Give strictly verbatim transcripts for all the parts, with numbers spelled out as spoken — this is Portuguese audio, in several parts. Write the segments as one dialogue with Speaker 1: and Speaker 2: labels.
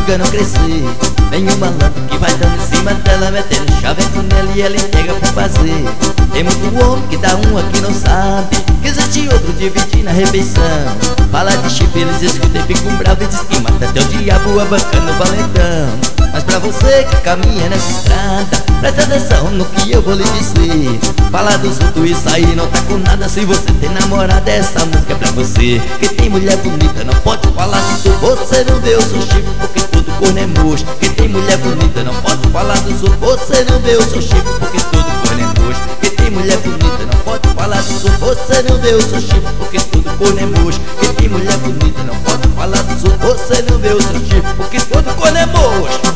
Speaker 1: madruga não crescer. Vem um malandro que vai dando em cima dela, metendo chaveco nela e ela entrega por fazer. Tem muito homem que dá um aqui não sabe que existe outro dividindo a refeição. Fala de chifre, eles escutam e ficam bravos e diz que mata até o diabo abancando o valentão. Mas pra você que caminha nessa estrada, presta atenção no que eu vou lhe dizer. Fala dos outros, isso aí não tá com nada. Se você tem namorada, essa música é pra você. Quem tem mulher bonita não pode falar disso. Você não vê o seu chifre porque todo corno é mocho. Quem tem mulher bonita não pode falar dos outros. Você não vê o seu chifre porque todo corno é mocho. Quem tem mulher bonita não pode falar disso. Você não vê o seu chifre porque todo corno é mocho. Quem tem mulher bonita não pode falar dos outros. Você não vê o seu chifre porque todo corno é mocho.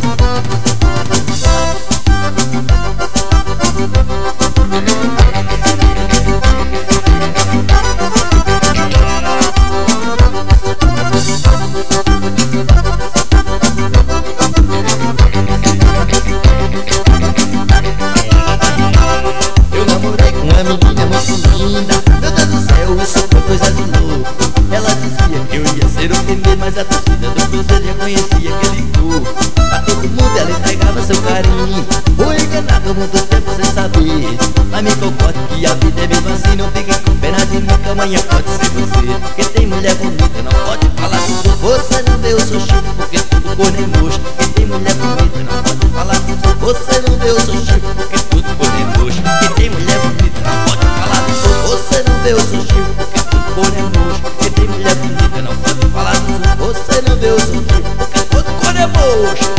Speaker 1: Eu namorei com uma menina muito linda. Meu Deus do céu, isso foi coisa de louco. Ela dizia que eu ia ser o primeiro, mas a torcida do Cruzeiro já conhecia aquele gol. Pra todo mundo ela entregava seu carinho. Fui enganado muito tempo sem saber. Mas me concordo que a vida é mesmo assim. Não fique com pena de mim que amanhã pode ser você. Quem tem mulher bonita não pode falar disso. Você não vê o seu chifre porque tudo corno é mocho. Quem tem mulher bonita não pode falar disso. Você não vê o seu chifre porque tudo corno é mocho. Quem tem mulher bonita não pode falar disso. Você não vê o seu chifre porque tudo corno é mocho. Quem tem mulher bonita não pode falar disso. Você não vê o seu chifre porque tudo corno é mocho.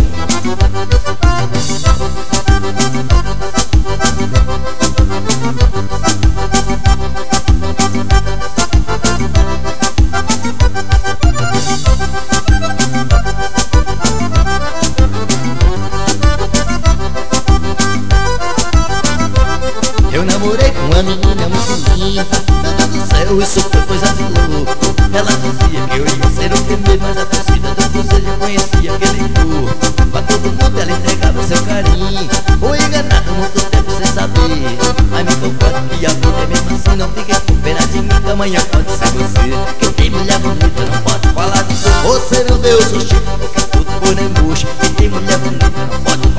Speaker 1: Eu namorei com uma menina muito linda. Meu Deus do céu, isso foi coisa de louco. Ela dizia que eu ia ser o primeiro, mas a torcida do Cruzeiro já conhecia aquele gol. Pra todo mundo ela entregava seu carinho. Fui enganado muito tempo sem saber. Mas me concordo que a vida é mesmo assim. Não fique com pena de mim que amanhã pode ser você. Quem tem mulher bonita não pode falar disso. Você não vê o seu chifre porque tudo corno é mocho. Quem tem mulher bonita não pode